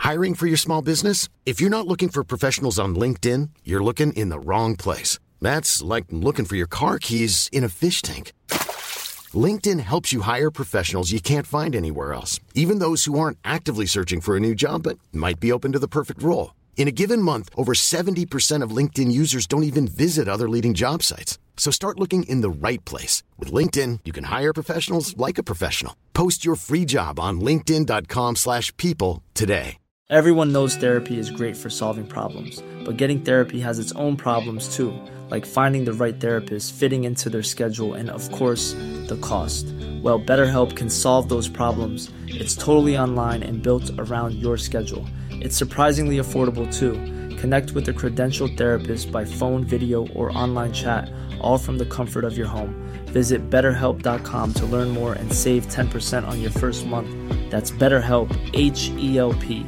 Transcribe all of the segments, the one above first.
Hiring for your small business? If you're not looking for professionals on LinkedIn, you're looking in the wrong place. That's like looking for your car keys in a fish tank. LinkedIn helps you hire professionals you can't find anywhere else, even those who aren't actively searching for a new job but might be open to the perfect role. In a given month, over 70% of LinkedIn users don't even visit other leading job sites. So start looking in the right place. With LinkedIn, you can hire professionals like a professional. Post your free job on linkedin.com/people today. Everyone knows therapy is great for solving problems, but getting therapy has its own problems too, like finding the right therapist, fitting into their schedule, and of course, the cost. Well, BetterHelp can solve those problems. It's totally online and built around your schedule. It's surprisingly affordable too. Connect with a credentialed therapist by phone, video, or online chat, all from the comfort of your home. Visit BetterHelp.com to learn more and save 10% on your first month. That's BetterHelp, H-E-L-P.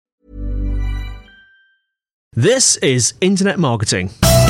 This is Internet Marketing.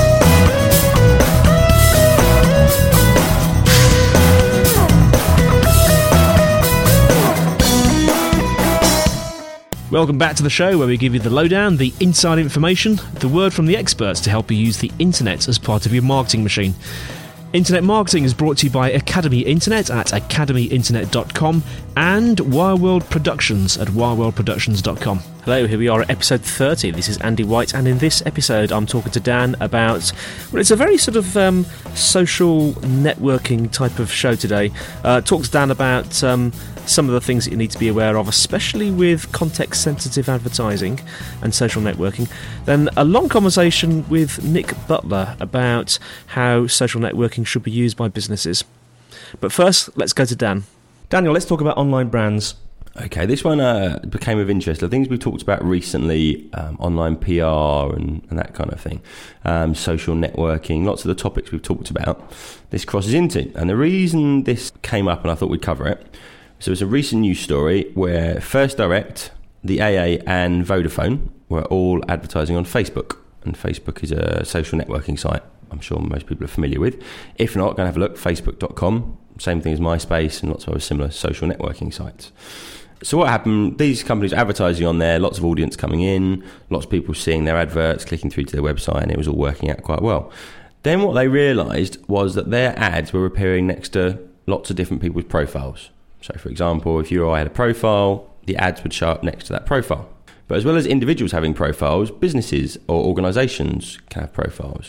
Welcome back to the show where we give you the lowdown, the inside information, the word from the experts to help you use the internet as part of your marketing machine. Internet Marketing is brought to you by Academy Internet at academyinternet.com and Wireworld Productions at wireworldproductions.com. Hello, here we are at episode 30. This is Andy White, and in this episode I'm talking to Dan about, well, it's a very sort of social networking type of show today. Talk to Dan about some of the things that you need to be aware of, especially with context-sensitive advertising and social networking. Then a long conversation with Nick Butler about how social networking should be used by businesses. But first, let's go to Dan. Daniel, let's talk about online brands. Okay, this one became of interest. The things we talked about recently, online PR and that kind of thing, social networking, lots of the topics we've talked about, this crosses into. And the reason this came up, and I thought we'd cover it, so it's a recent news story where First Direct, the AA and Vodafone were all advertising on Facebook. And Facebook is a social networking site I'm sure most people are familiar with. If not, go and have a look, facebook.com. Same thing as MySpace and lots of other similar social networking sites. So what happened, these companies advertising on there, lots of audience coming in, lots of people seeing their adverts, clicking through to their website, and it was all working out quite well. Then what they realised was that their ads were appearing next to lots of different people's profiles. So for example, if you or I had a profile, the ads would show up next to that profile. But as well as individuals having profiles, businesses or organisations can have profiles.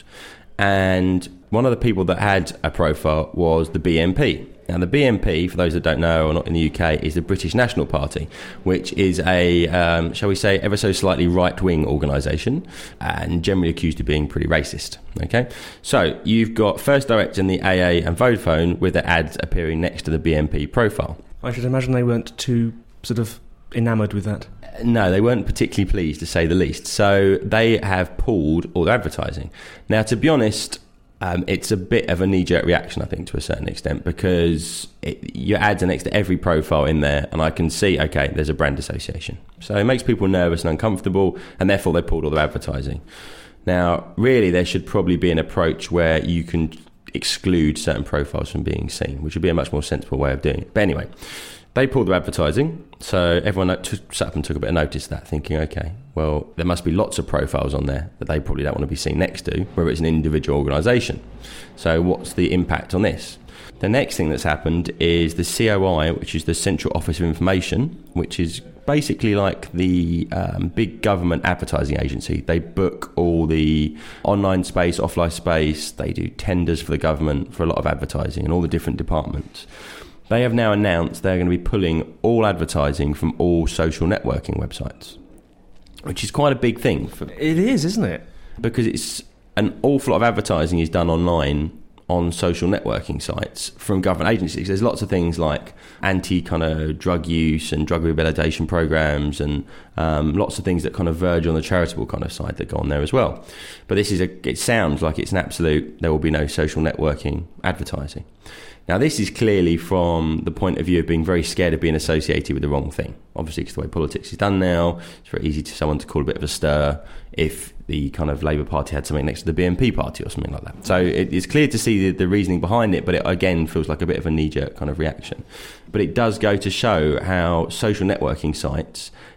And one of the people that had a profile was the BNP. Now, the BNP, for those that don't know or not in the UK, is the British National Party, which is a, shall we say, ever so slightly right-wing organisation and generally accused of being pretty racist. Okay, so you've got First Direct and the AA and Vodafone with their ads appearing next to the BNP profile. I should imagine they weren't too sort of enamoured with that. No, they weren't particularly pleased, to say the least. So they have pulled all their advertising. Now, to be honest, it's a bit of a knee-jerk reaction, I think, to a certain extent, because your ads are next to every profile in there, and I can see, okay, there's a brand association. So it makes people nervous and uncomfortable, and therefore they pulled all their advertising. Now, really, there should probably be an approach where you can exclude certain profiles from being seen, which would be a much more sensible way of doing it. But anyway, they pulled their advertising, so everyone sat up and took a bit of notice of that, thinking, okay, well, there must be lots of profiles on there that they probably don't want to be seen next to, whether it's an individual organisation. So what's the impact on this? The next thing that's happened is the COI, which is the Central Office of Information, which is basically like the big government advertising agency. They book all the online space, offline space, they do tenders for the government for a lot of advertising and all the different departments. They have now announced they're going to be pulling all advertising from all social networking websites, which is quite a big thing. It is, isn't it? Because it's an awful lot of advertising is done online on social networking sites from government agencies. There's lots of things like anti-kind of drug use and drug rehabilitation programs and lots of things that kind of verge on the charitable kind of side that go on there as well. But this is it sounds like it's an absolute, there will be no social networking advertising. Now, this is clearly from the point of view of being very scared of being associated with the wrong thing. Obviously, because the way politics is done now, it's very easy to someone to call a bit of a stir if the kind of Labour Party had something next to the BNP party or something like that. So it's clear to see the reasoning behind it, but it again feels like a bit of a knee-jerk kind of reaction. But it does go to show how social networking sites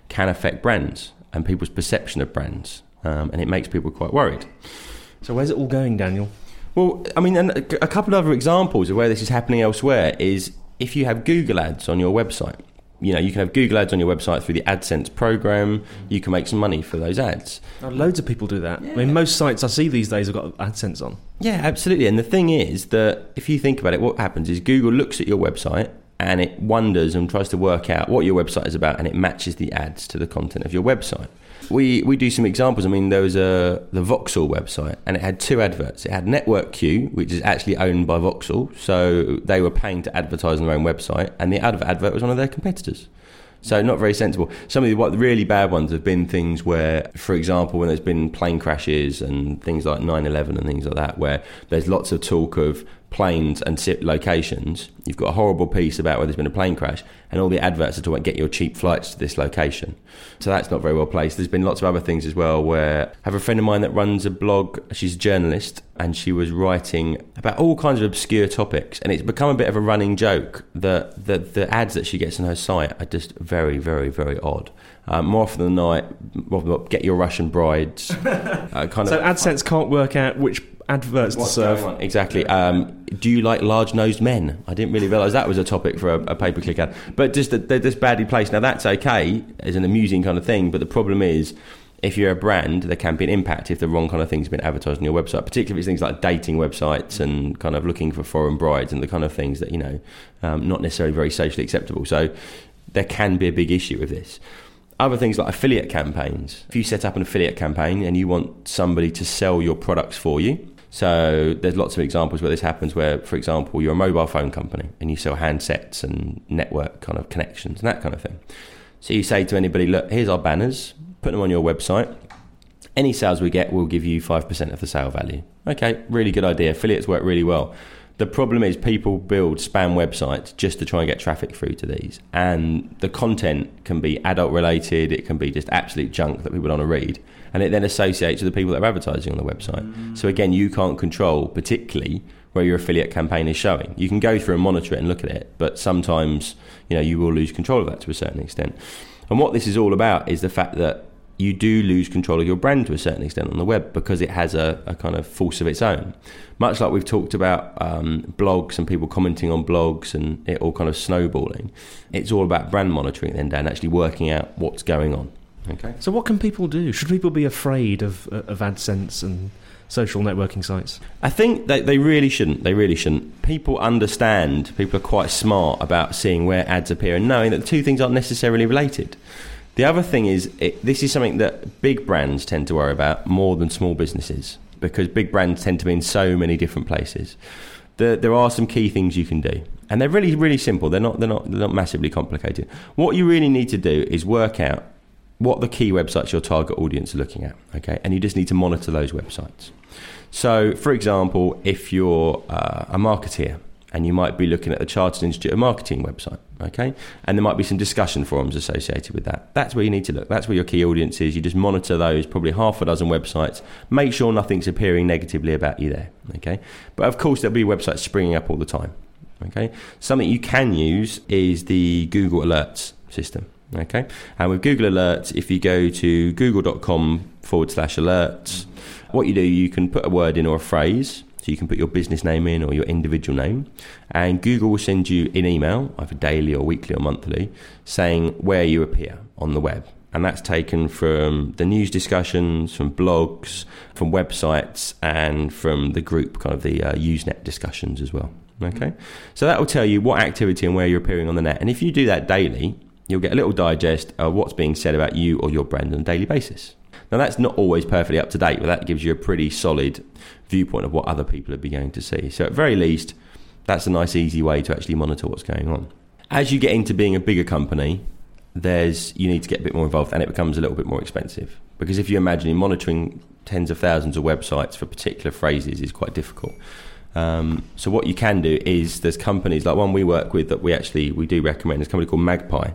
can affect brands and people's perception of brands, and it makes people quite worried. So where's it all going, Daniel? Well, I mean, and a couple of other examples of where this is happening elsewhere is if you have Google ads on your website. You know, you can have Google ads on your website through the AdSense program. You can make some money for those ads. Loads of people do that. Yeah. I mean, most sites I see these days have got AdSense on. Yeah, absolutely. And the thing is that if you think about it, what happens is Google looks at your website and it wonders and tries to work out what your website is about, and it matches the ads to the content of your website. We do some examples. I mean, there was the Vauxhall website, and it had 2 adverts. It had Network Q, which is actually owned by Vauxhall, so they were paying to advertise on their own website, and the other advert was one of their competitors. So not very sensible. Some of the really bad ones have been things where, for example, when there's been plane crashes and things like 9/11 and things like that, where there's lots of talk of planes and locations, you've got a horrible piece about where there's been a plane crash, and all the adverts are talking about get your cheap flights to this location. So that's not very well placed. There's been lots of other things as well where I have a friend of mine that runs a blog. She's a journalist, and she was writing about all kinds of obscure topics, and it's become a bit of a running joke that the ads that she gets on her site are just very, very, very odd. More often than not, get your Russian brides. So AdSense can't work out which adverts to serve. Exactly. Do you like large-nosed men? I didn't really realise that was a topic for a pay-per-click ad. But just that they're just badly placed. Now, that's okay as an amusing kind of thing, but the problem is if you're a brand, there can be an impact if the wrong kind of things have been advertised on your website, particularly if it's things like dating websites and kind of looking for foreign brides and the kind of things that, not necessarily very socially acceptable. So there can be a big issue with this. Other things like affiliate campaigns. If you set up an affiliate campaign and you want somebody to sell your products for you, so there's lots of examples where this happens where, for example, you're a mobile phone company and you sell handsets and network kind of connections and that kind of thing. So you say to anybody, look, here's our banners, put them on your website. Any sales we get, we'll give you 5% of the sale value. Okay, really good idea. Affiliates work really well. The problem is people build spam websites just to try and get traffic through to these. And the content can be adult related, it can be just absolute junk that people don't want to read. And it then associates with the people that are advertising on the website. So again, you can't control particularly where your affiliate campaign is showing. You can go through and monitor it and look at it, but sometimes you will lose control of that to a certain extent. And what this is all about is the fact that you do lose control of your brand to a certain extent on the web because it has a kind of force of its own. Much like we've talked about blogs and people commenting on blogs and it all kind of snowballing, it's all about brand monitoring then, Dan, actually working out what's going on. Okay. So what can people do? Should people be afraid of AdSense and social networking sites? I think they really shouldn't. They really shouldn't. People understand, people are quite smart about seeing where ads appear and knowing that the two things aren't necessarily related. The other thing is, this is something that big brands tend to worry about more than small businesses because big brands tend to be in so many different places. There are some key things you can do, and they're really, really simple. They're not massively complicated. What you really need to do is work out what the key websites your target audience are looking at, okay? And you just need to monitor those websites. So, for example, if you're a marketeer, and you might be looking at the Chartered Institute of Marketing website, okay? And there might be some discussion forums associated with that. That's where you need to look. That's where your key audience is. You just monitor those, probably half a dozen websites. Make sure nothing's appearing negatively about you there, okay? But of course, there'll be websites springing up all the time, okay? Something you can use is the Google Alerts system, okay? And with Google Alerts, if you go to google.com/alerts, what you do, you can put a word in or a phrase. So you can put your business name in or your individual name, and Google will send you an email, either daily or weekly or monthly, saying where you appear on the web. And that's taken from the news discussions, from blogs, from websites, and from the group, kind of the Usenet discussions as well. Okay, so that will tell you what activity and where you're appearing on the net. And if you do that daily, you'll get a little digest of what's being said about you or your brand on a daily basis. Now, that's not always perfectly up to date, but that gives you a pretty solid viewpoint of what other people are beginning to see. So at very least, that's a nice, easy way to actually monitor what's going on. As you get into being a bigger company, you need to get a bit more involved, and it becomes a little bit more expensive. Because if you imagine monitoring tens of thousands of websites for particular phrases is quite difficult. So what you can do is there's companies like one we work with that we do recommend. There's a company called Magpie.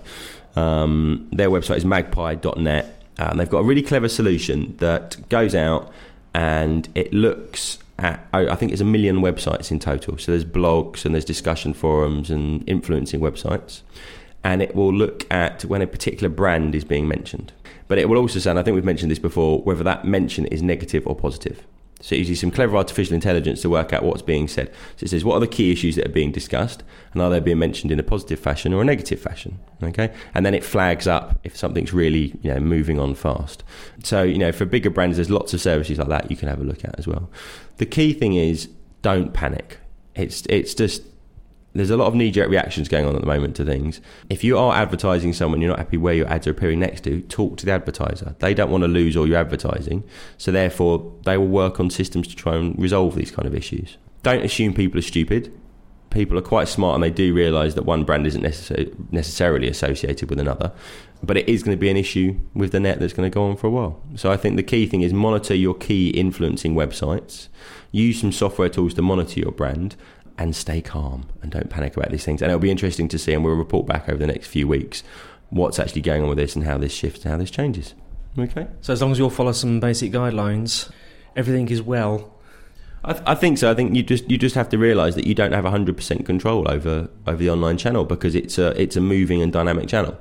Their website is magpie.net. And they've got a really clever solution that goes out and it looks at, I think it's 1 million websites in total. So there's blogs and there's discussion forums and influencing websites. and it will look at when a particular brand is being mentioned. But it will also say, and I think we've mentioned this before, whether that mention is negative or positive. So it uses some clever artificial intelligence to work out what's being said. So it says, what are the key issues that are being discussed, and are they being mentioned in a positive fashion or a negative fashion? Okay, and then it flags up if something's really moving on fast. So for bigger brands, there's lots of services like that you can have a look at as well. The key thing is, don't panic. It's just, there's a lot of knee-jerk reactions going on at the moment to things. If you are advertising someone, you're not happy where your ads are appearing next to, talk to the advertiser. They don't want to lose all your advertising, so therefore they will work on systems to try and resolve these kind of issues. Don't assume people are stupid. People are quite smart, and they do realise that one brand isn't necessarily associated with another, but it is going to be an issue with the net that's going to go on for a while. So I think the key thing is monitor your key influencing websites, use some software tools to monitor your brand, and stay calm and don't panic about these things. And it'll be interesting to see, and we'll report back over the next few weeks, what's actually going on with this and how this shifts and how this changes. Okay? So as long as you'll follow some basic guidelines, everything is well. I think so. I think you just have to realise that you don't have 100% control over the online channel, because it's a moving and dynamic channel.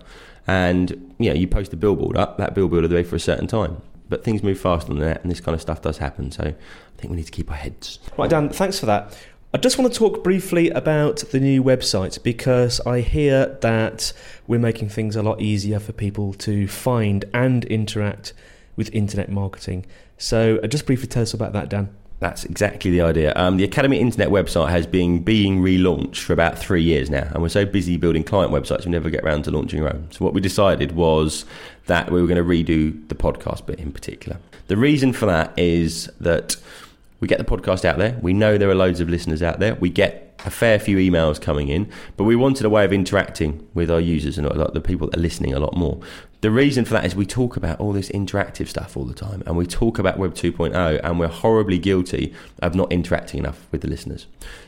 And you post a billboard up, that billboard will be there for a certain time. But things move fast on the net, and this kind of stuff does happen. So I think we need to keep our heads. Right, Dan, thanks for that. I just want to talk briefly about the new website, because I hear that we're making things a lot easier for people to find and interact with internet marketing. So just briefly tell us about that, Dan. That's exactly the idea. The Academy Internet website has been being relaunched for about 3 years now, and we're so busy building client websites we never get around to launching our own. So what we decided was that we were going to redo the podcast bit in particular. The reason for that is that we get the podcast out there. We know there are loads of listeners out there. We get a fair few emails coming in, but we wanted a way of interacting with our users and the people that are listening a lot more. The reason for that is we talk about all this interactive stuff all the time, and we talk about Web 2.0, and we're horribly guilty of not interacting enough with the listeners.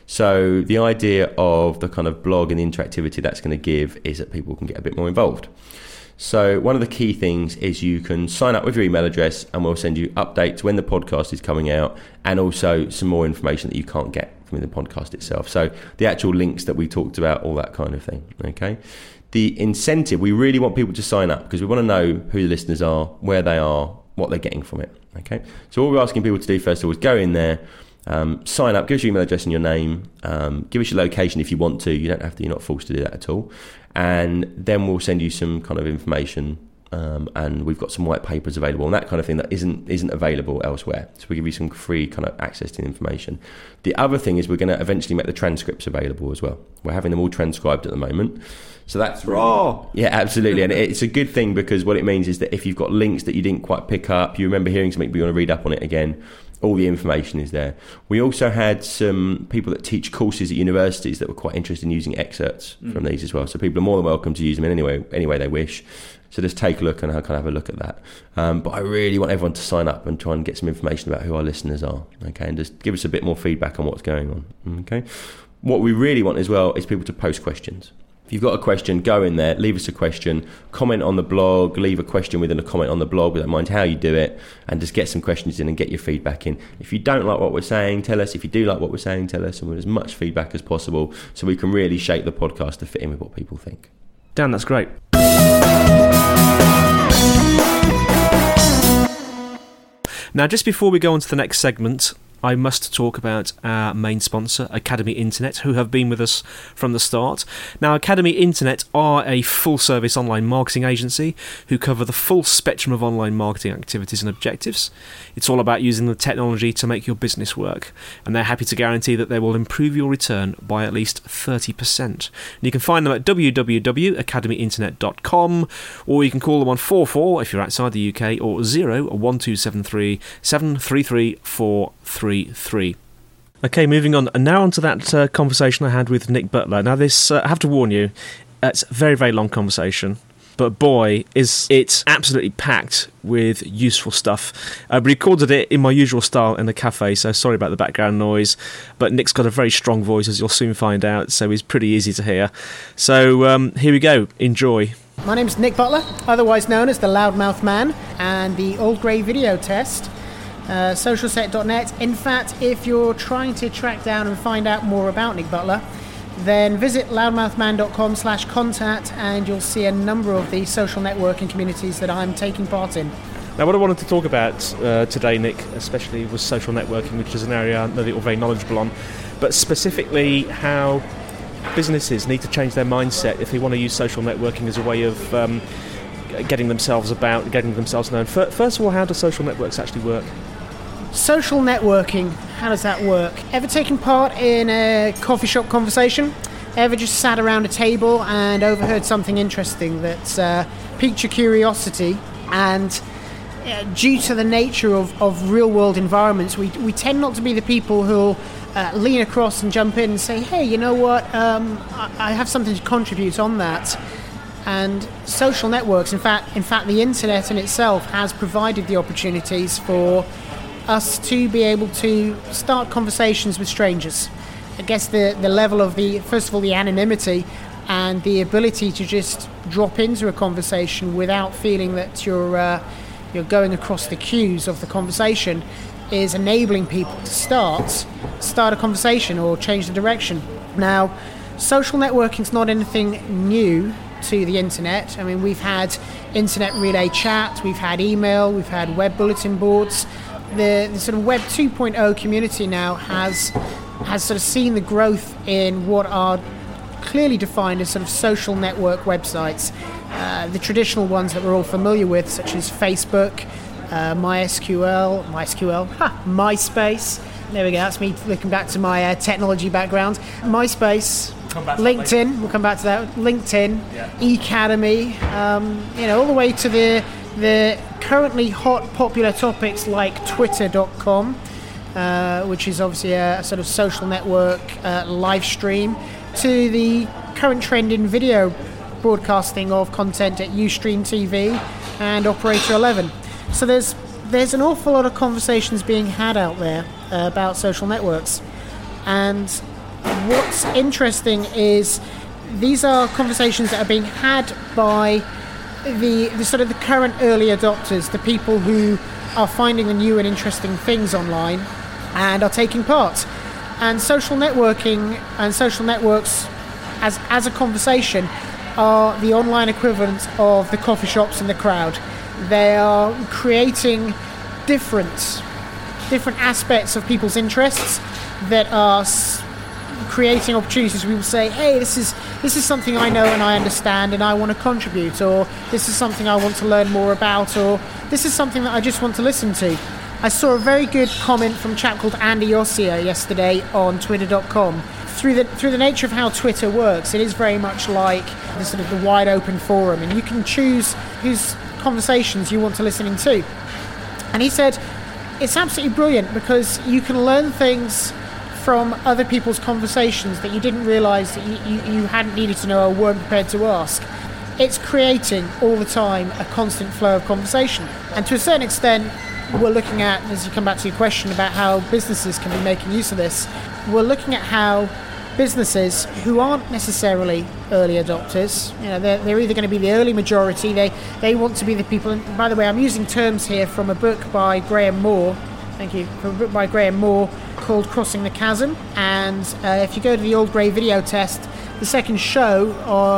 So the idea of the kind of blog and the interactivity that's going to give is that people can get a bit more involved. So one of the key things is you can sign up with your email address, and we'll send you updates when the podcast is coming out, and also some more information that you can't get from the podcast itself. So the actual links that we talked about, all that kind of thing. Okay. The incentive, we really want people to sign up, because we want to know who the listeners are, where they are, what they're getting from it. Okay. So what we're asking people to do first of all is go in there, sign up, give us your email address and your name, give us your location if you want to. You don't have to, you're not forced to do that at all. And then we'll send you some kind of information, and we've got some white papers available and that kind of thing that isn't available elsewhere. So we give you some free kind of access to the information. The other thing is we're going to eventually make the transcripts available as well. We're having them all transcribed at the moment. So that's raw. Yeah, absolutely. And it's a good thing, because what it means is that if you've got links that you didn't quite pick up, you remember hearing something but you want to read up on it again, all the information is there. We also had some people that teach courses at universities that were quite interested in using excerpts from these as well. So people are more than welcome to use them in any way they wish. So just take a look and kind of have a look at that. But I really want everyone to sign up and try and get some information about who our listeners are. Okay, and just give us a bit more feedback on what's going on. Okay. What we really want as well is people to post questions. If you've got a question, go in there, leave us a question, comment on the blog, leave a question within a comment on the blog. We don't mind how you do it, and just get some questions in and get your feedback in. If you don't like what we're saying, tell us. If you do like what we're saying, tell us, and with as much feedback as possible so we can really shape the podcast to fit in with what people think. Dan, that's great. Now, just before we go on to the next segment, I must talk about our main sponsor, Academy Internet, who have been with us from the start. Now, Academy Internet are a full-service online marketing agency who cover the full spectrum of online marketing activities and objectives. It's all about using the technology to make your business work, and they're happy to guarantee that they will improve your return by at least 30%. And you can find them at www.academyinternet.com, or you can call them on 44 if you're outside the UK, or 01273 733 433. Okay, moving on. And now on to that conversation I had with Nick Butler. Now this, I have to warn you, it's a very, very long conversation. But boy, is it absolutely packed with useful stuff. I recorded it in my usual style in the cafe, so sorry about the background noise. But Nick's got a very strong voice, as you'll soon find out, so he's pretty easy to hear. So here we go. Enjoy. My name's Nick Butler, otherwise known as the Loudmouth Man, and the Old Grey Video Test. Socialset.net. In fact, if you're trying to track down and find out more about Nick Butler, then visit loudmouthman.com/contact and you'll see a number of the social networking communities that I'm taking part in. Now, what I wanted to talk about today, Nick, especially was social networking, which is an area I know that you're very knowledgeable on, but specifically how businesses need to change their mindset if they want to use social networking as a way of getting themselves about, getting themselves known. First of all, how do social networks actually work? Social networking, how does that work? Ever taken part in a coffee shop conversation? Ever just sat around a table and overheard something interesting that piqued your curiosity? And due to the nature of real-world environments, we tend not to be the people who'll lean across and jump in and say, hey, you know what, I have something to contribute on that. And social networks, in fact, the internet in itself has provided the opportunities for us to be able to start conversations with strangers. I guess the level of first of all, the anonymity and the ability to just drop into a conversation without feeling that you're going across the cues of the conversation is enabling people to start a conversation or change the direction. Now, social networking is not anything new to the internet. I mean, we've had internet relay chat, we've had email, we've had web bulletin boards. The sort of Web 2.0 community now has sort of seen the growth in what are clearly defined as sort of social network websites. The traditional ones that we're all familiar with, such as Facebook, MySpace. There we go, that's me looking back to my technology background. MySpace, LinkedIn, we'll come back to that. LinkedIn, eCademy, all the way to the currently hot popular topics like Twitter.com, which is obviously a sort of social network live stream, to the current trend in video broadcasting of content at Ustream TV and Operator 11. So there's an awful lot of conversations being had out there about social networks. And what's interesting is these are conversations that are being had by the sort of the current early adopters, the people who are finding the new and interesting things online and are taking part. And social networking and social networks as a conversation are the online equivalent of the coffee shops in the crowd. They are creating different aspects of people's interests that are creating opportunities. We will say, hey, this is something I know and I understand and I want to contribute, or this is something I want to learn more about, or this is something that I just want to listen to. I saw a very good comment from a chap called Andy Ossier yesterday on Twitter.com. Through the nature of how Twitter works, it is very much like the sort of the wide open forum, and you can choose whose conversations you want to listen to. And he said it's absolutely brilliant because you can learn things from other people's conversations that you didn't realise that you hadn't needed to know or weren't prepared to ask. It's creating all the time a constant flow of conversation. And to a certain extent, we're looking at, as you come back to your question about how businesses can be making use of this, we're looking at how businesses who aren't necessarily early adopters, they're either going to be the early majority, they want to be the people, and by the way, I'm using terms here from a book by Graham Moore, from a book by Graham Moore called Crossing the Chasm, and if you go to the Old Grey video test, the second show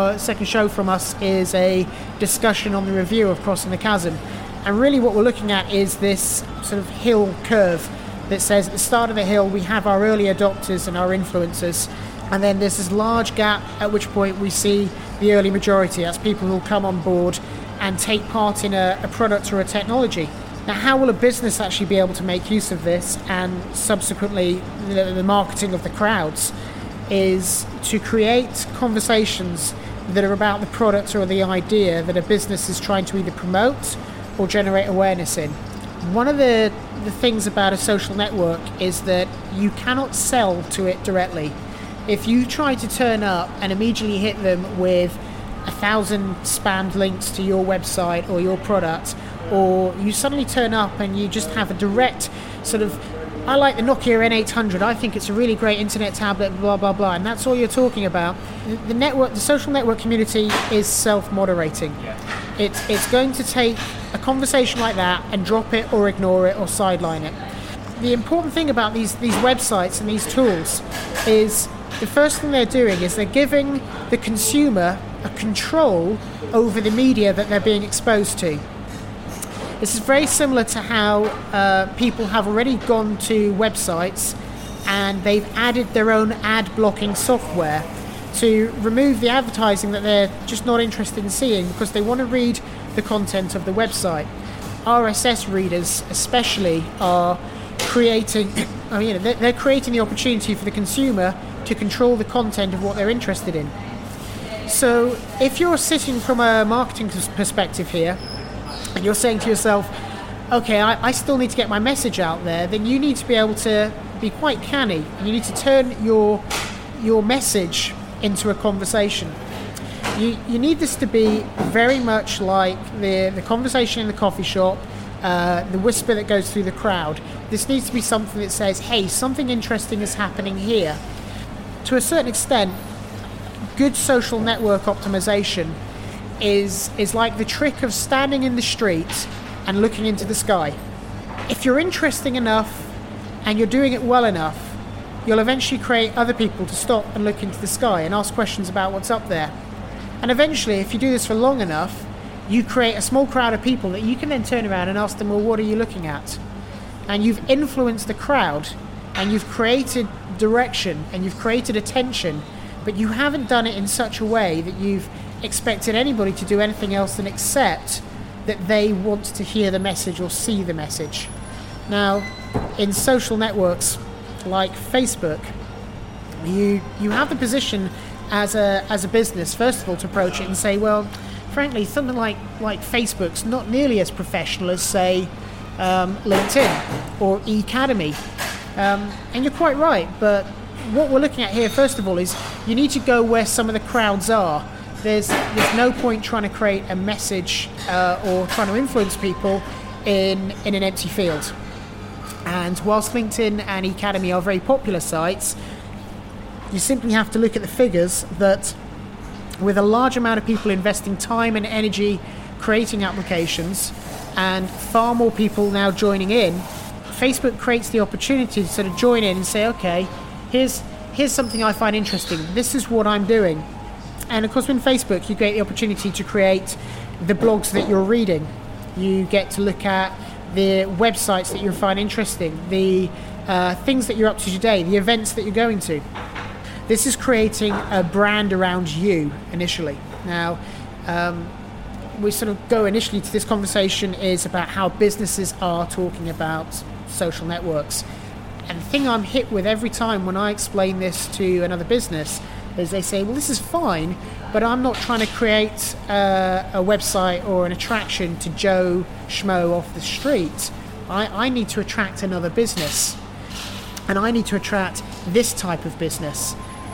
from us is a discussion on the review of Crossing the Chasm. And really what we're looking at is this sort of hill curve that says at the start of the hill we have our early adopters and our influencers, and then there's this large gap at which point we see the early majority. That's people who will come on board and take part in a product or a technology. Now, how will a business actually be able to make use of this and subsequently the marketing of the crowds is to create conversations that are about the product or the idea that a business is trying to either promote or generate awareness in. One of the things about a social network is that you cannot sell to it directly. If you try to turn up and immediately hit them with 1,000 spammed links to your website or your product, or you suddenly turn up and you just have a direct sort of, I like the Nokia N800, I think it's a really great internet tablet, blah, blah, blah, and that's all you're talking about. The social network community is self-moderating. It's going to take a conversation like that and drop it or ignore it or sideline it. The important thing about these websites and these tools is the first thing they're doing is they're giving the consumer a control over the media that they're being exposed to. This is very similar to how people have already gone to websites and they've added their own ad blocking software to remove the advertising that they're just not interested in seeing because they want to read the content of the website. RSS readers especially are creating, they're creating the opportunity for the consumer to control the content of what they're interested in. So if you're sitting from a marketing perspective here and you're saying to yourself, okay, I still need to get my message out there, then you need to be able to be quite canny. You need to turn your message into a conversation. You need this to be very much like the conversation in the coffee shop, the whisper that goes through the crowd. This needs to be something that says, hey, something interesting is happening here. To a certain extent, good social network optimization is like the trick of standing in the street and looking into the sky. If you're interesting enough and you're doing it well enough, you'll eventually create other people to stop and look into the sky and ask questions about what's up there. And eventually, if you do this for long enough, you create a small crowd of people that you can then turn around and ask them, well, what are you looking at? And you've influenced the crowd, and you've created direction, and you've created attention, but you haven't done it in such a way that you've expected anybody to do anything else than accept that they want to hear the message or see the message. Now, in social networks like Facebook, you have the position as a business, first of all, to approach it and say, well, frankly, something like Facebook's not nearly as professional as, say, LinkedIn or eCademy. And you're quite right, but what we're looking at here, first of all, is you need to go where some of the crowds are. There's no point trying to create a message or trying to influence people in an empty field. And whilst LinkedIn and eCademy are very popular sites, you simply have to look at the figures that with a large amount of people investing time and energy creating applications and far more people now joining in, Facebook creates the opportunity to sort of join in and say, okay, here's something I find interesting. This is what I'm doing. And of course, in Facebook, you get the opportunity to create the blogs that you're reading. You get to look at the websites that you find interesting, the things that you're up to today, the events that you're going to. This is creating a brand around you initially. Now, we sort of go initially to this conversation is about how businesses are talking about social networks. And the thing I'm hit with every time when I explain this to another business is they say, well, this is fine, but I'm not trying to create a website or an attraction to Joe Schmo off the street. I need to attract another business. And I need to attract this type of business.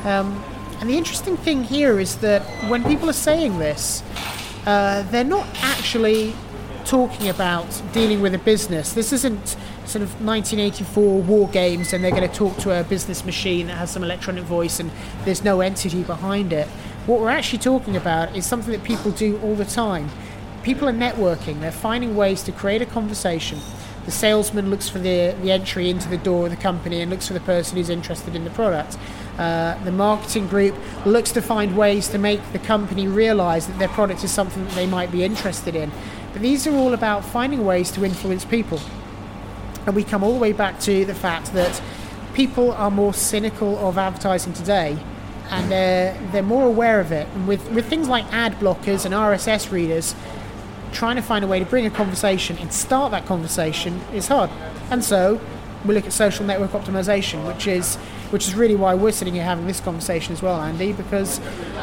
And the interesting thing here is that when people are saying this, they're not actually talking about dealing with a business. This isn't sort of 1984 war games and they're going to talk to a business machine that has some electronic voice and there's no entity behind it. What we're actually talking about is something that people do all the time. People are networking. They're finding ways to create a conversation. The salesman looks for the entry into the door of the company and looks for the person who's interested in the product. The marketing group looks to find ways to make the company realize that their product is something that they might be interested in. But these are all about finding ways to influence people. And we come all the way back to the fact that people are more cynical of advertising today, and they're more aware of it. And with things like ad blockers and RSS readers, trying to find a way to bring a conversation and start that conversation is hard. And so we look at social network optimization, which is really why we're sitting here having this conversation as well, Andy, because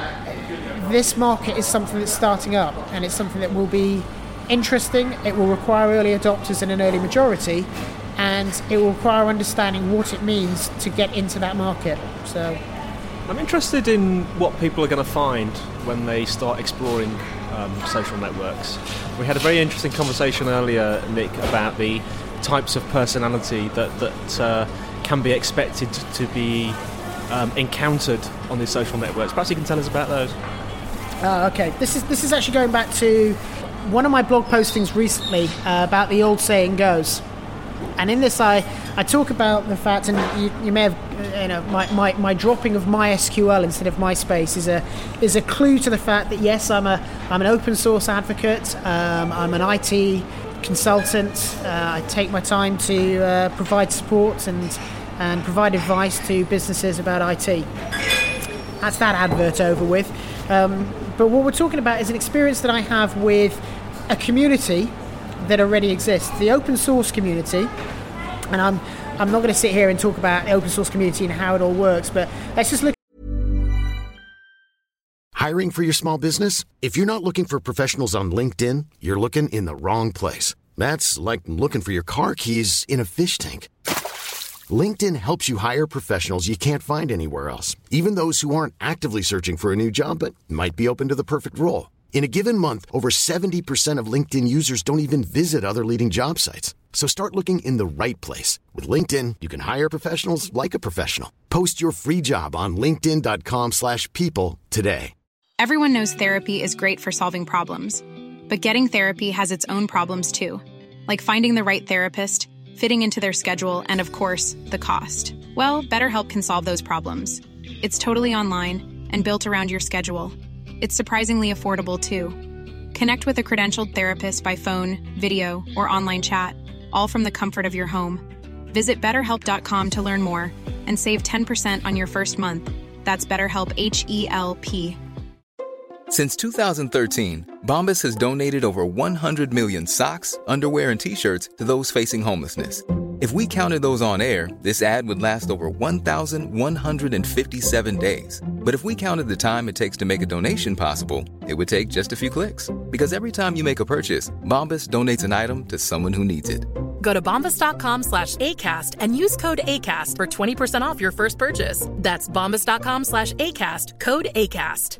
this market is something that's starting up, and it's something that will be interesting. It will require early adopters and an early majority, and it will require understanding what it means to get into that market. So I'm interested in what people are going to find when they start exploring social networks. We had a very interesting conversation earlier, Nick, about the types of personality that can be expected to be encountered on these social networks. Perhaps you can tell us about those. Okay, this is actually going back to one of my blog postings recently about the old saying goes. And in this, I talk about the fact, and you may have, my dropping of MySQL instead of MySpace is a clue to the fact that yes, I'm an open source advocate. I'm an IT consultant. I take my time to provide support and provide advice to businesses about IT. That's that advert over with. But what we're talking about is an experience that I have with a community that already exists, the open source community. And I'm not going to sit here and talk about the open source community and how it all works, but let's just look. Hiring for your small business? If you're not looking for professionals on LinkedIn, you're looking in the wrong place. That's like looking for your car keys in a fish tank. LinkedIn helps you hire professionals you can't find anywhere else, even those who aren't actively searching for a new job but might be open to the perfect role. In a given month, over 70% of LinkedIn users don't even visit other leading job sites. So start looking in the right place. With LinkedIn, you can hire professionals like a professional. Post your free job on linkedin.com/people today. Everyone knows therapy is great for solving problems. But getting therapy has its own problems too. Like finding the right therapist, fitting into their schedule, and of course, the cost. Well, BetterHelp can solve those problems. It's totally online and built around your schedule. It's surprisingly affordable, too. Connect with a credentialed therapist by phone, video, or online chat, all from the comfort of your home. Visit BetterHelp.com to learn more and save 10% on your first month. That's BetterHelp, H-E-L-P. Since 2013, Bombas has donated over 100 million socks, underwear, and T-shirts to those facing homelessness. If we counted those on air, this ad would last over 1,157 days. But if we counted the time it takes to make a donation possible, it would take just a few clicks. Because every time you make a purchase, Bombas donates an item to someone who needs it. Go to bombas.com/ACAST and use code ACAST for 20% off your first purchase. That's bombas.com/ACAST, code ACAST.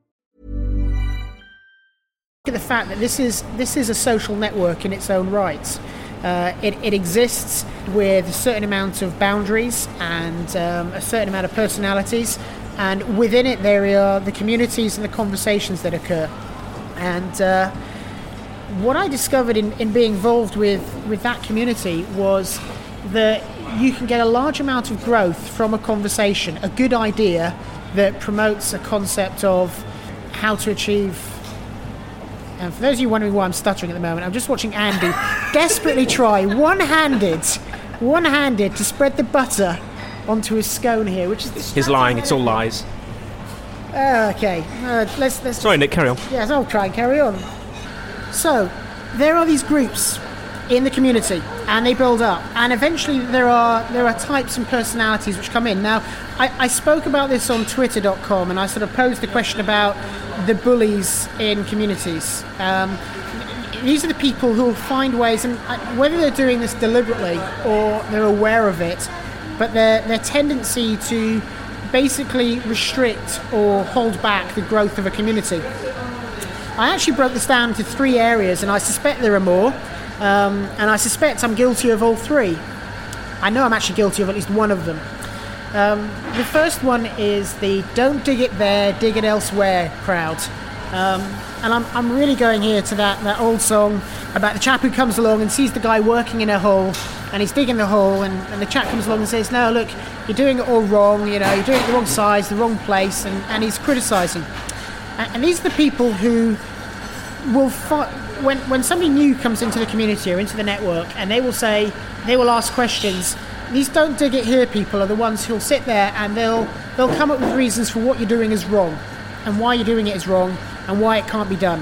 Look at the fact that this is a social network in its own right. It exists with a certain amount of boundaries and a certain amount of personalities, and within it there are the communities and the conversations that occur. And what I discovered in being involved with that community was that you can get a large amount of growth from a conversation, a good idea that promotes a concept of how to achieve. And for those of you wondering why I'm stuttering at the moment, I'm just watching Andy desperately try one-handed to spread the butter onto his scone here, which is... He's lying, it's all lies. Okay, let's... Sorry, Nick, carry on. Yes, I'll try and carry on. So, there are these groups in the community, and they build up, and eventually there are types and personalities which come in. Now, I spoke about this on Twitter.com, and I sort of posed the question about the bullies in communities. These are the people who will find ways, and whether they're doing this deliberately or they're aware of it, but their tendency to basically restrict or hold back the growth of a community. I actually broke this down to 3 areas, and I suspect there are more, and I suspect I'm guilty of all 3. I know I'm actually guilty of at least one of them. The first one is the don't dig it there, dig it elsewhere crowd. And I'm really going here to that old song about the chap who comes along and sees the guy working in a hole, and he's digging the hole, and the chap comes along and says, no, look, you're doing it all wrong, you're doing it the wrong size, the wrong place, and he's criticising. And these are the people who will when somebody new comes into the community or into the network, and they will ask questions. These don't dig it here people are the ones who'll sit there and they'll come up with reasons for what you're doing is wrong, and why you're doing it is wrong, and why it can't be done.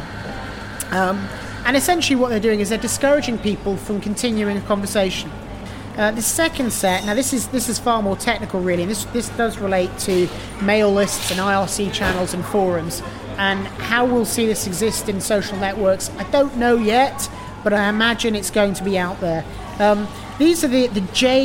And essentially what they're doing is they're discouraging people from continuing a conversation. The second set, now this is far more technical really, and this does relate to mail lists and IRC channels and forums, and how we'll see this exist in social networks. I don't know yet, but I imagine it's going to be out there. These are the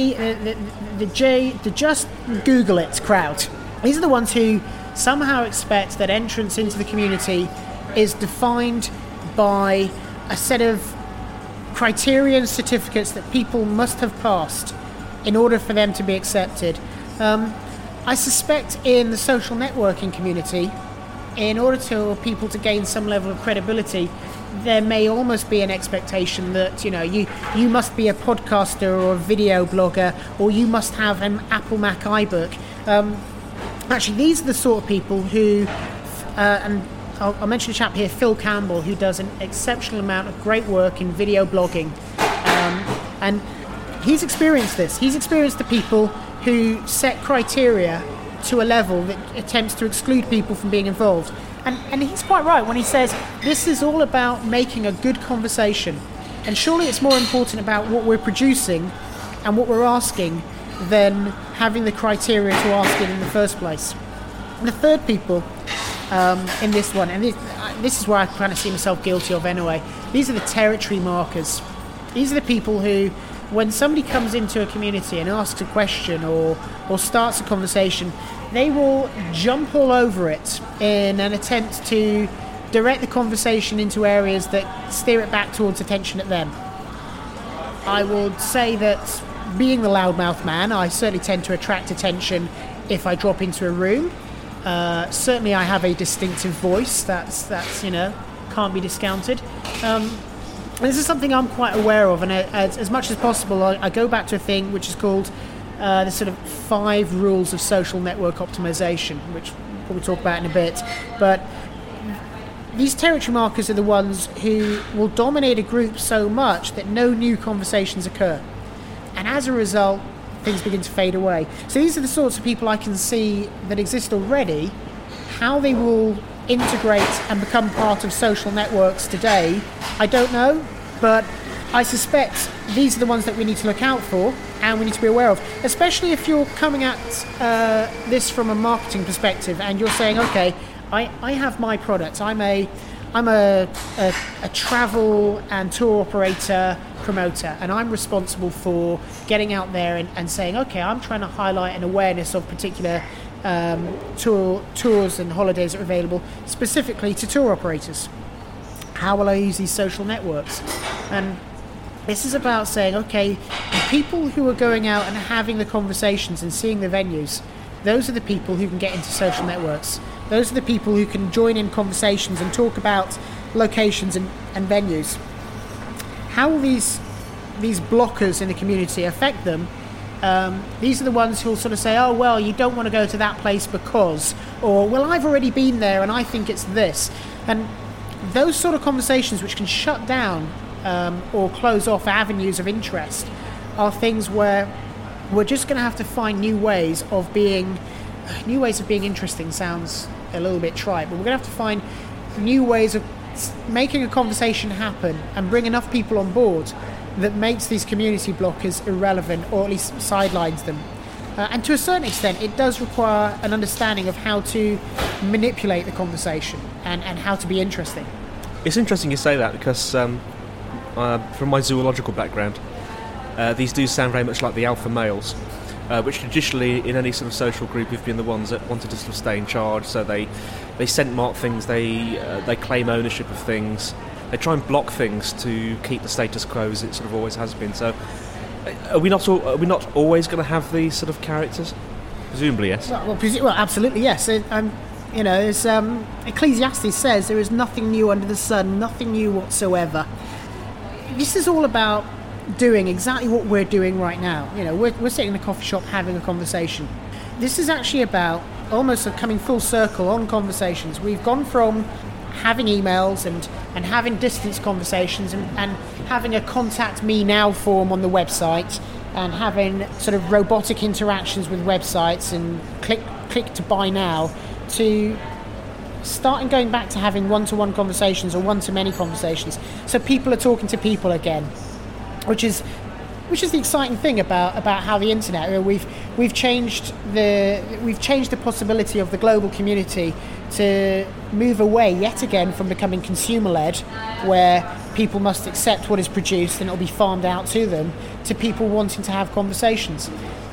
just Google it crowd. These are the ones who somehow expect that entrance into the community is defined by a set of criterion certificates that people must have passed in order for them to be accepted. I suspect in the social networking community, in order for people to gain some level of credibility, there may almost be an expectation that you must be a podcaster or a video blogger, or you must have an Apple Mac iBook. Actually, these are the sort of people who, and I'll mention a chap here, Phil Campbell, who does an exceptional amount of great work in video blogging, and he's experienced this. He's experienced the people who set criteria to a level that attempts to exclude people from being involved. And he's quite right when he says this is all about making a good conversation. And surely it's more important about what we're producing and what we're asking than having the criteria to ask it in the first place. And the third people in this one, and this is where I kind of see myself guilty of anyway, these are the territory markers. These are the people who, when somebody comes into a community and asks a question or starts a conversation, they will jump all over it in an attempt to direct the conversation into areas that steer it back towards attention at them. I would say that being the loudmouth man, I certainly tend to attract attention if I drop into a room. Certainly I have a distinctive voice, that's can't be discounted. This is something I'm quite aware of, and as much as possible I go back to a thing which is called the sort of 5 rules of social network optimization, which we'll probably talk about in a bit. But these territory markers are the ones who will dominate a group so much that no new conversations occur. And as a result, things begin to fade away. So these are the sorts of people I can see that exist already. How they will integrate and become part of social networks today, I don't know, but I suspect these are the ones that we need to look out for and we need to be aware of, especially if you're coming at this from a marketing perspective and you're saying, okay, I have my product, I'm a travel and tour operator promoter, and I'm responsible for getting out there and saying, okay, I'm trying to highlight an awareness of particular tours and holidays that are available specifically to tour operators. How will I use these social networks? And this is about saying, okay, the people who are going out and having the conversations and seeing the venues, those are the people who can get into social networks. Those are the people who can join in conversations and talk about locations and venues. How will these blockers in the community affect them? These are the ones who'll sort of say, oh, well, you don't want to go to that place because, or, well, I've already been there and I think it's this. And those sort of conversations which can shut down or close off avenues of interest are things where we're just going to have to find new ways of being interesting. Sounds a little bit trite, but we're going to have to find new ways of making a conversation happen and bring enough people on board that makes these community blockers irrelevant, or at least sidelines them. And to a certain extent, it does require an understanding of how to manipulate the conversation and how to be interesting. It's interesting you say that because from my zoological background, these do sound very much like the alpha males, which traditionally in any sort of social group have been the ones that wanted to sort of stay in charge. So they scent mark things, they claim ownership of things, they try and block things to keep the status quo as it sort of always has been. So are we not always going to have these sort of characters? Presumably, yes. Well, absolutely, yes. As Ecclesiastes says, there is nothing new under the sun, nothing new whatsoever. This is all about doing exactly what we're doing right now. We're sitting in a coffee shop having a conversation. This is actually about almost coming full circle on conversations. We've gone from having emails and having distance conversations and having a contact me now form on the website and having sort of robotic interactions with websites and click to buy now, to starting going back to having one-to-one conversations or one-to-many conversations. So people are talking to people again, which is the exciting thing about how the internet. We've changed the possibility of the global community to move away yet again from becoming consumer-led, where people must accept what is produced and it'll be farmed out to them, to people wanting to have conversations.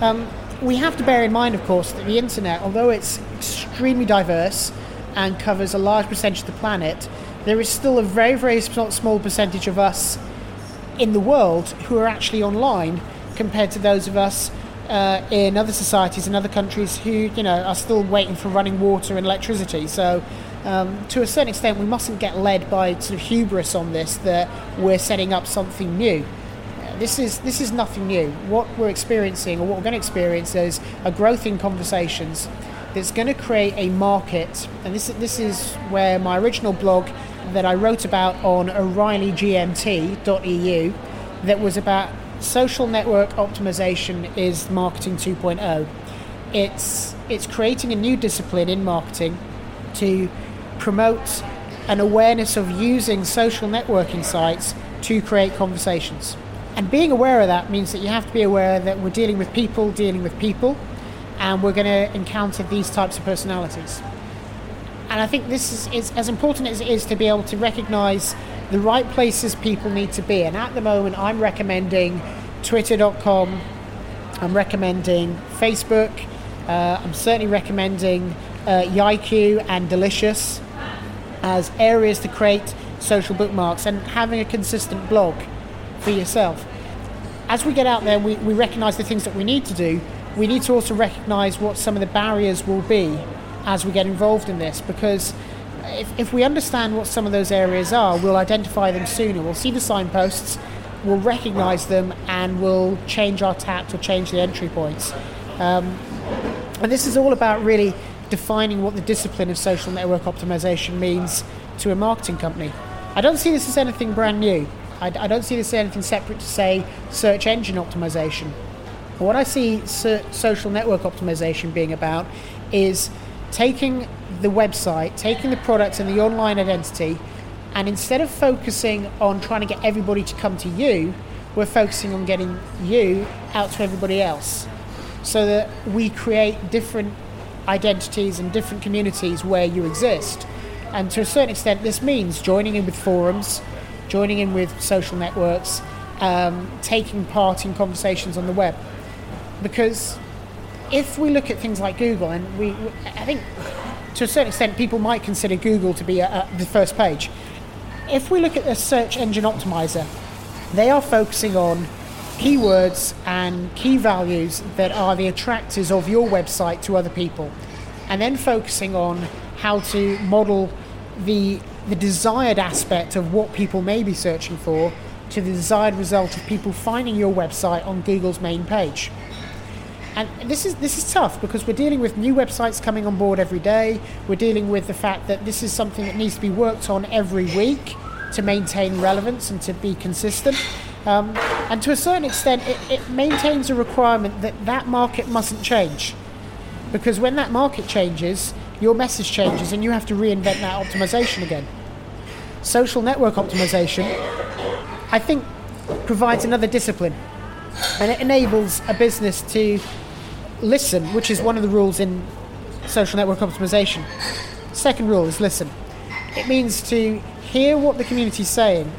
We have to bear in mind, of course, that the internet, although it's extremely diverse and covers a large percentage of the planet, there is still a very, very small percentage of us in the world who are actually online compared to those of us in other societies and other countries who are still waiting for running water and electricity. So To a certain extent, we mustn't get led by sort of hubris on this, that we're setting up something new. This is nothing new. What we're experiencing, or what we're going to experience, is a growth in conversations that's going to create a market. And this is where my original blog that I wrote about on o'reillygmt.eu, that was about social network optimization is marketing 2.0. It's creating a new discipline in marketing to promote an awareness of using social networking sites to create conversations. And being aware of that means that you have to be aware that we're dealing with people, and we're going to encounter these types of personalities. And I think this is as important as it is to be able to recognize the right places people need to be. And at the moment, I'm recommending Twitter.com, I'm recommending Facebook, I'm certainly recommending Yaiku and Delicious as areas to create social bookmarks, and having a consistent blog for yourself. As we get out there, we recognize the things that we need to do. We need to also recognize what some of the barriers will be as we get involved in this, because if we understand what some of those areas are, we'll identify them sooner. We'll see the signposts, we'll recognize them, and we'll change our tact or change the entry points. And this is all about really defining what the discipline of social network optimization means to a marketing company. I don't see this as anything brand new. I don't see this as anything separate to, say, search engine optimization. What I see social network optimization being about is taking the website, taking the product and the online identity, and instead of focusing on trying to get everybody to come to you, we're focusing on getting you out to everybody else, so that we create different identities and different communities where you exist. And to a certain extent, this means joining in with forums, joining in with social networks, taking part in conversations on the web. Because if we look at things like Google, and I think to a certain extent people might consider Google to be the first page. If we look at a search engine optimizer, they are focusing on keywords and key values that are the attractors of your website to other people, and then focusing on how to model the desired aspect of what people may be searching for to the desired result of people finding your website on Google's main page. And this is tough, because we're dealing with new websites coming on board every day. We're dealing with the fact that this is something that needs to be worked on every week to maintain relevance and to be consistent. And to a certain extent, it maintains a requirement that market mustn't change. Because when that market changes, your message changes, and you have to reinvent that optimization again. Social network optimization, I think, provides another discipline, and it enables a business to listen, which is one of the rules in social network optimization. Second rule is listen. It means to hear what the community is saying,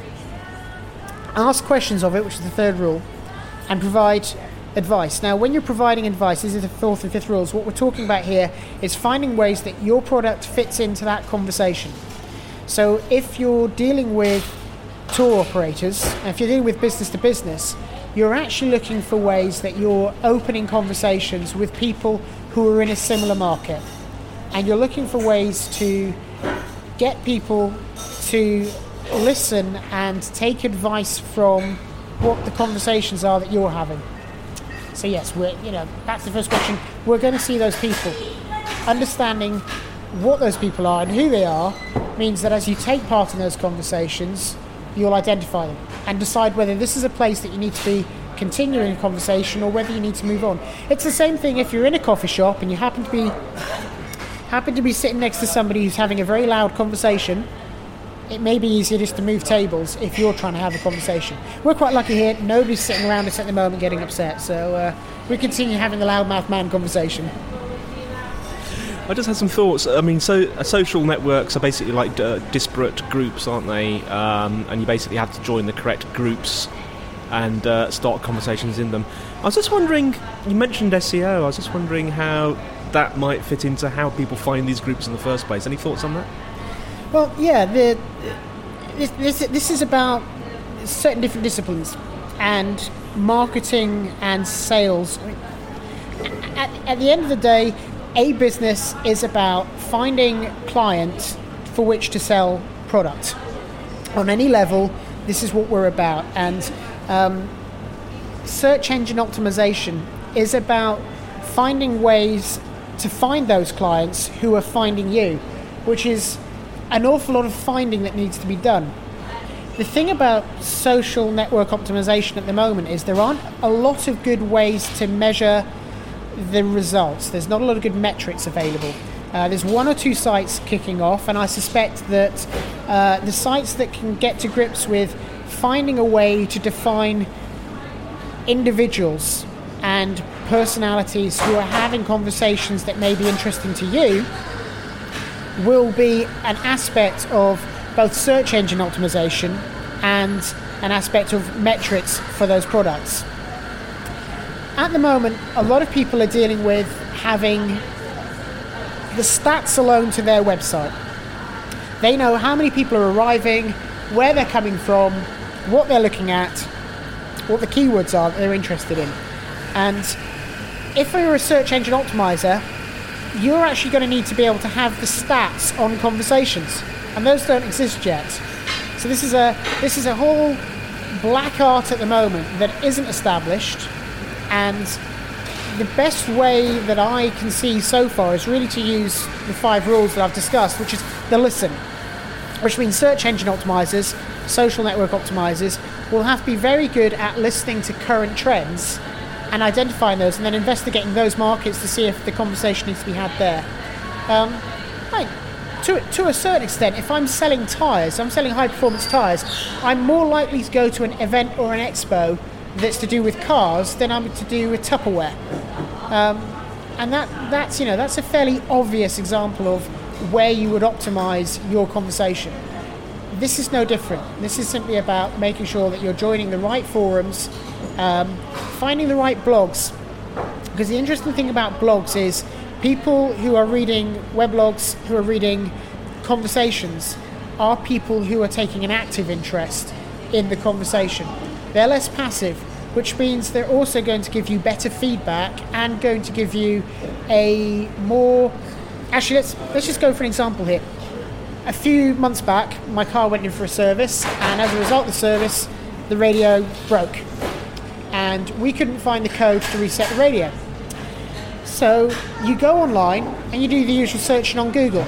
ask questions of it, which is the third rule, and provide advice. Now, when you're providing advice, these are the fourth and fifth rules. What we're talking about here is finding ways that your product fits into that conversation. So if you're dealing with tour operators, and if you're dealing with business to business, you're actually looking for ways that you're opening conversations with people who are in a similar market. And you're looking for ways to get people to listen and take advice from what the conversations are that you're having. So yes, that's the first question. We're going to see those people. Understanding what those people are and who they are means that as you take part in those conversations, you'll identify them and decide whether this is a place that you need to be continuing a conversation or whether you need to move on. It's the same thing if you're in a coffee shop and you happen to be sitting next to somebody who's having a very loud conversation. It may be easier just to move tables if you're trying to have a conversation. We're quite lucky here. Nobody's sitting around us at the moment getting upset, so we continue having the loudmouth man conversation. I just had some thoughts. I mean, social networks are basically like disparate groups, aren't they? And you basically have to join the correct groups and start conversations in them. I was just wondering, you mentioned SEO, I was just wondering how that might fit into how people find these groups in the first place. Any thoughts on that? Well, yeah, this is about certain different disciplines, and marketing and sales. At the end of the day, a business is about finding clients for which to sell product. On any level, this is what we're about. And search engine optimization is about finding ways to find those clients who are finding you, which is an awful lot of finding that needs to be done. The thing about social network optimization at the moment is there aren't a lot of good ways to measure the results. There's not a lot of good metrics available. There's one or two sites kicking off, and I suspect that the sites that can get to grips with finding a way to define individuals and personalities who are having conversations that may be interesting to you will be an aspect of both search engine optimization and an aspect of metrics for those products. At the moment, a lot of people are dealing with having the stats alone to their website. They know how many people are arriving, where they're coming from, what they're looking at, what the keywords are that they're interested in. And if you're a search engine optimizer, you're actually going to need to be able to have the stats on conversations, and those don't exist yet. So this is a whole black art at the moment that isn't established, and the best way that I can see so far is really to use the 5 rules that I've discussed, which is the listen, which means search engine optimizers, social network optimizers will have to be very good at listening to current trends and identifying those, and then investigating those markets to see if the conversation needs to be had there. To a certain extent, if I'm selling tyres, I'm selling high-performance tyres, I'm more likely to go to an event or an expo that's to do with cars than I'm to do with Tupperware. And that's a fairly obvious example of where you would optimize your conversation. This is no different. This is simply about making sure that you're joining the right forums, finding the right blogs. Because the interesting thing about blogs is people who are reading weblogs, who are reading conversations, are people who are taking an active interest in the conversation. They're less passive, which means they're also going to give you better feedback and going to give you a more... Actually, let's just go for an example here. A few months back, my car went in for a service, and as a result of the service, the radio broke. And we couldn't find the code to reset the radio. So you go online and you do the usual searching on Google.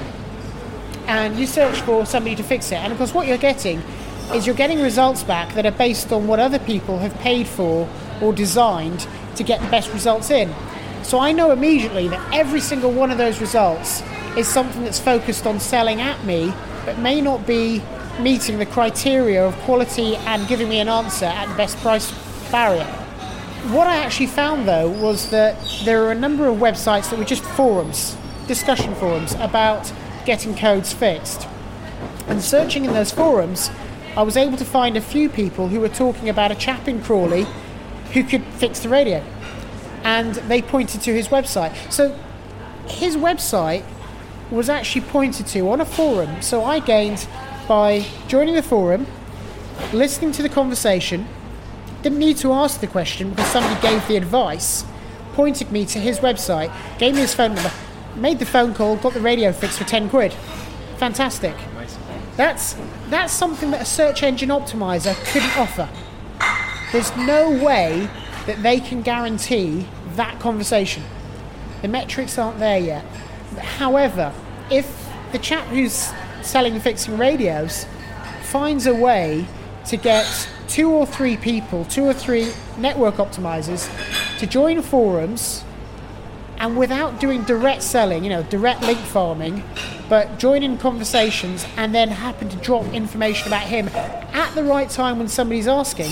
And you search for somebody to fix it. And of course what you're getting is you're getting results back that are based on what other people have paid for or designed to get the best results in. So I know immediately that every single one of those results is something that's focused on selling at me, but may not be meeting the criteria of quality and giving me an answer at the best price barrier. What I actually found though was that there are a number of websites that were just forums, discussion forums about getting codes fixed. And searching in those forums, I was able to find a few people who were talking about a chap in Crawley who could fix the radio. And they pointed to his website. So his website was actually pointed to on a forum. So I gained by joining the forum, listening to the conversation, didn't need to ask the question because somebody gave the advice, pointed me to his website, gave me his phone number, made the phone call, got the radio fixed for 10 quid. Fantastic. That's something that a search engine optimizer couldn't offer. There's no way that they can guarantee that conversation. The metrics aren't there yet. However, if the chap who's selling and fixing radios finds a way to get 2 or 3 people, 2 or 3 network optimizers to join forums, and without doing direct selling, direct link farming, but join in conversations and then happen to drop information about him at the right time when somebody's asking,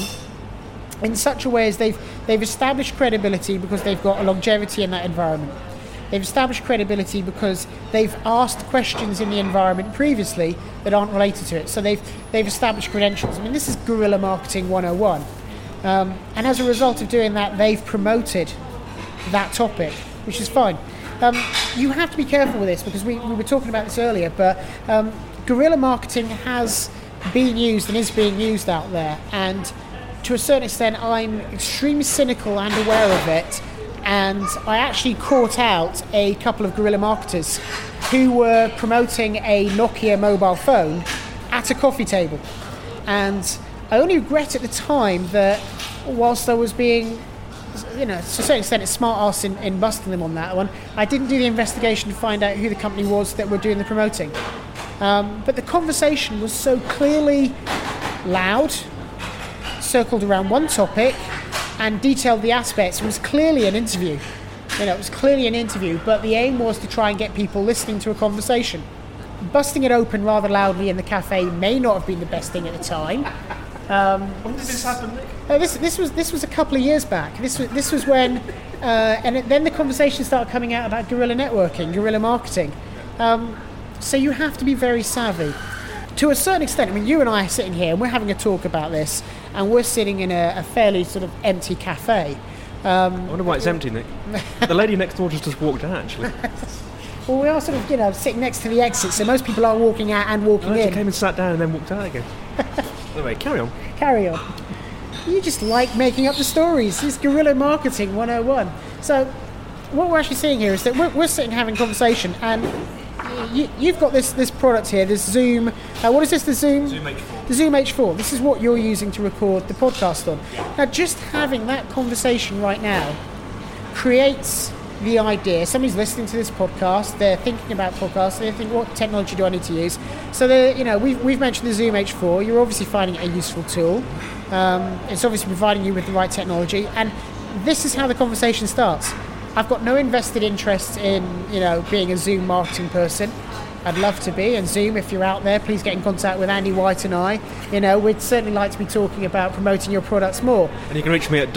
in such a way as they've established credibility because they've got a longevity in that environment. They've established credibility because they've asked questions in the environment previously that aren't related to it. So they've established credentials. I mean, this is guerrilla marketing 101. And as a result of doing that, they've promoted that topic, which is fine. You have to be careful with this because we were talking about this earlier, but guerrilla marketing has been used and is being used out there. And to a certain extent, I'm extremely cynical and aware of it and I actually caught out a couple of guerrilla marketers who were promoting a Nokia mobile phone at a coffee table. And I only regret at the time that whilst I was being, to a certain extent, a smart ass in busting them on that one, I didn't do the investigation to find out who the company was that were doing the promoting. But the conversation was so clearly loud, circled around one topic, and detailed the aspects. It was clearly an interview. But the aim was to try and get people listening to a conversation. Busting it open rather loudly in the cafe may not have been the best thing at the time. When did this happen, Nick? This was a couple of years back. This was when, then the conversation started coming out about guerrilla networking, guerrilla marketing. So you have to be very savvy. To a certain extent, I mean, you and I are sitting here and we're having a talk about this, and we're sitting in a fairly sort of empty cafe. I wonder why it's empty, Nick. The lady next door just walked out, actually. Well, we are sort of, sitting next to the exit, so most people are walking out and walking in. She came and sat down and then walked out again. Anyway, carry on. Carry on. You just like making up the stories. It's guerrilla marketing 101. So what we're actually seeing here is that we're sitting having a conversation, and you've got this product here, this Zoom. What is this, the Zoom? Zoom H4. The Zoom H4. This is what you're using to record the podcast on. Yeah. Now, just having that conversation right now creates the idea. Somebody's listening to this podcast, they're thinking about podcasts, they think, what technology do I need to use? So we've mentioned the Zoom H4. You're obviously finding it a useful tool. It's obviously providing you with the right technology, and this is how the conversation starts. I've got no invested interest in being a Zoom marketing person. I'd love to be, and Zoom, if you're out there, please get in contact with Andy White and I. We'd certainly like to be talking about promoting your products more. And you can reach me at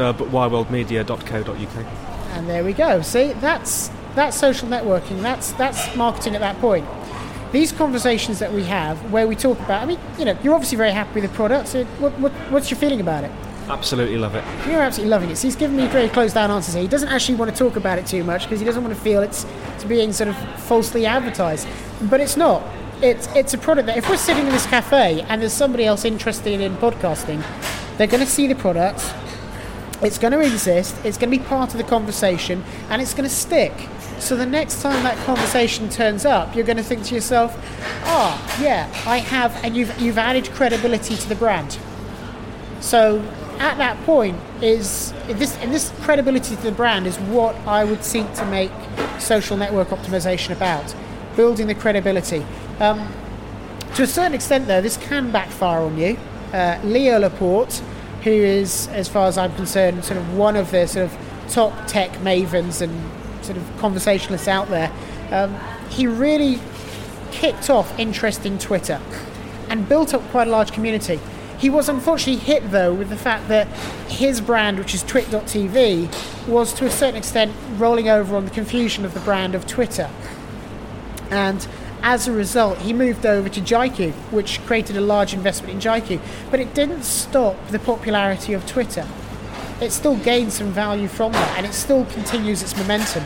www.yworldmedia.co.uk. And there we go. See, that's social networking. That's marketing at that point. These conversations that we have, where we talk about, you're obviously very happy with the product. So what's your feeling about it? Absolutely love it. You're absolutely loving it. So he's giving me very closed down answers here. He doesn't actually want to talk about it too much because he doesn't want to feel it's being sort of falsely advertised. But it's not. It's a product that if we're sitting in this cafe and there's somebody else interested in podcasting, they're going to see the product. It's going to exist, it's going to be part of the conversation, and it's going to stick. So the next time that conversation turns up, you're going to think to yourself, I have, and you've added credibility to the brand. So at that point, this credibility to the brand is what I would seek to make social network optimization about, building the credibility. To a certain extent, though, this can backfire on you. Leo Laporte, who is, as far as I'm concerned, sort of one of the sort of top tech mavens and sort of conversationalists out there, he really kicked off interest in Twitter and built up quite a large community. He was unfortunately hit, though, with the fact that his brand, which is Twit.tv, was to a certain extent rolling over on the confusion of the brand of Twitter. And as a result, he moved over to Jaiku, which created a large investment in Jaiku. But it didn't stop the popularity of Twitter. It still gained some value from that, and it still continues its momentum.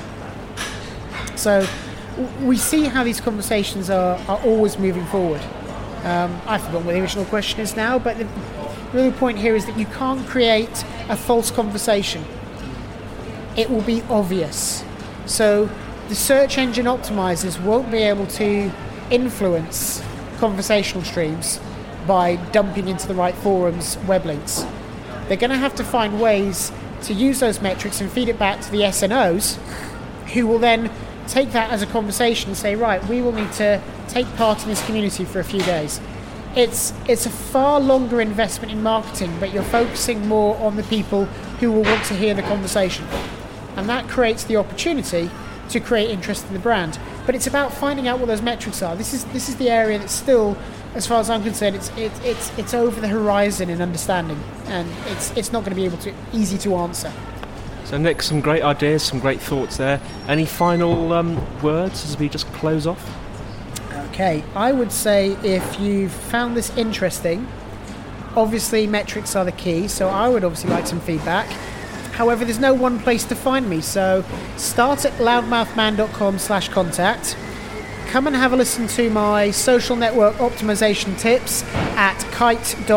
So we see how these conversations are always moving forward. I've forgotten what the original question is now, but the real point here is that you can't create a false conversation. It will be obvious. So the search engine optimizers won't be able to influence conversational streams by dumping into the right forums web links. They're going to have to find ways to use those metrics and feed it back to the SNOs, who will then take that as a conversation and say, right, we will need to take part in this community for a few days. It's a far longer investment in marketing, but you're focusing more on the people who will want to hear the conversation. And that creates the opportunity to create interest in the brand. But it's about finding out what those metrics are. This is the area that's still, as far as I'm concerned, it's over the horizon in understanding, and it's not going to be easy to answer. So Nick, some great ideas, some great thoughts there. Any final words as we just close off? Okay, I would say if you've found this interesting, obviously metrics are the key, so I would obviously like some feedback. However, there's no one place to find me, so start at loudmouthman.com/contact. Come and have a listen to my social network optimization tips at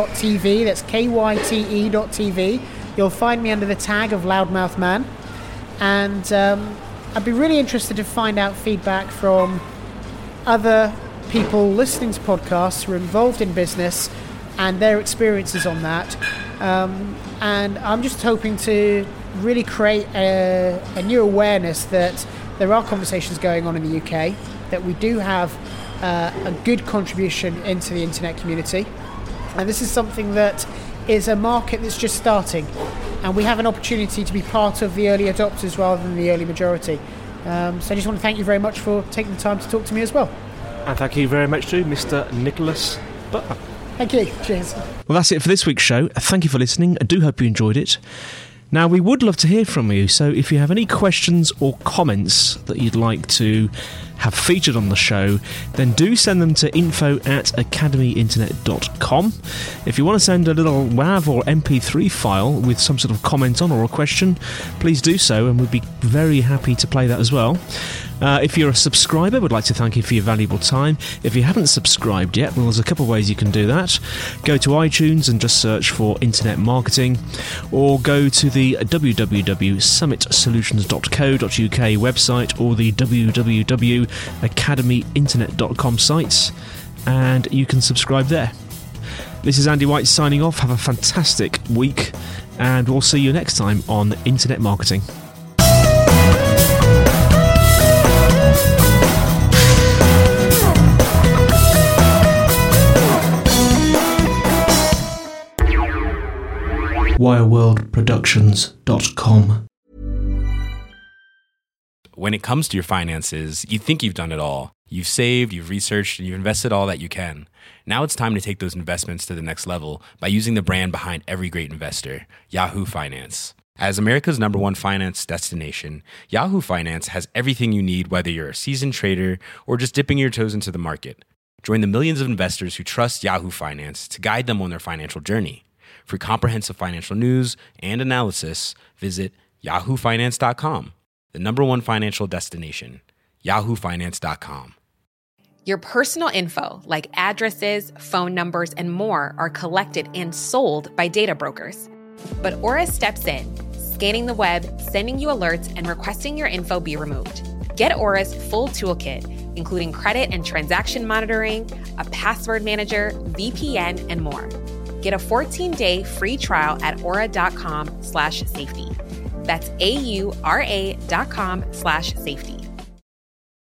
kite.tv, that's KYTE.tv. You'll find me under the tag of Loudmouthman. And I'd be really interested to find out feedback from other people listening to podcasts who are involved in business and their experiences on that. And I'm just hoping to really create a new awareness that there are conversations going on in the UK, that we do have a good contribution into the internet community. And this is something that is a market that's just starting. And we have an opportunity to be part of the early adopters rather than the early majority. So I just want to thank you very much for taking the time to talk to me as well. And thank you very much to Mr. Nicholas Butler. Thank you. Cheers. Well, that's it for this week's show. Thank you for listening. I do hope you enjoyed it. Now, we would love to hear from you, so if you have any questions or comments that you'd like to have featured on the show, then do send them to info@academyinternet.com. If you want to send a little WAV or MP3 file with some sort of comment on or a question, please do so, and we'd be very happy to play that as well. If you're a subscriber, we'd like to thank you for your valuable time. If you haven't subscribed yet, well, there's a couple of ways you can do that. Go to iTunes and just search for Internet Marketing, or go to the www.summitsolutions.co.uk website or the www.academyinternet.com sites, and you can subscribe there. This is Andy White signing off. Have a fantastic week, and we'll see you next time on Internet Marketing. wireworldproductions.com. When it comes to your finances, you think you've done it all. You've saved, you've researched, and you've invested all that you can. Now it's time to take those investments to the next level by using the brand behind every great investor, Yahoo Finance. As America's #1 finance destination, Yahoo Finance has everything you need, whether you're a seasoned trader or just dipping your toes into the market. Join the millions of investors who trust Yahoo Finance to guide them on their financial journey. For comprehensive financial news and analysis, visit yahoofinance.com, the #1 financial destination, yahoofinance.com. Your personal info, like addresses, phone numbers, and more, are collected and sold by data brokers. But Aura steps in, scanning the web, sending you alerts, and requesting your info be removed. Get Aura's full toolkit, including credit and transaction monitoring, a password manager, VPN, and more. Get a 14-day free trial at aura.com/safety. That's AURA.com/safety.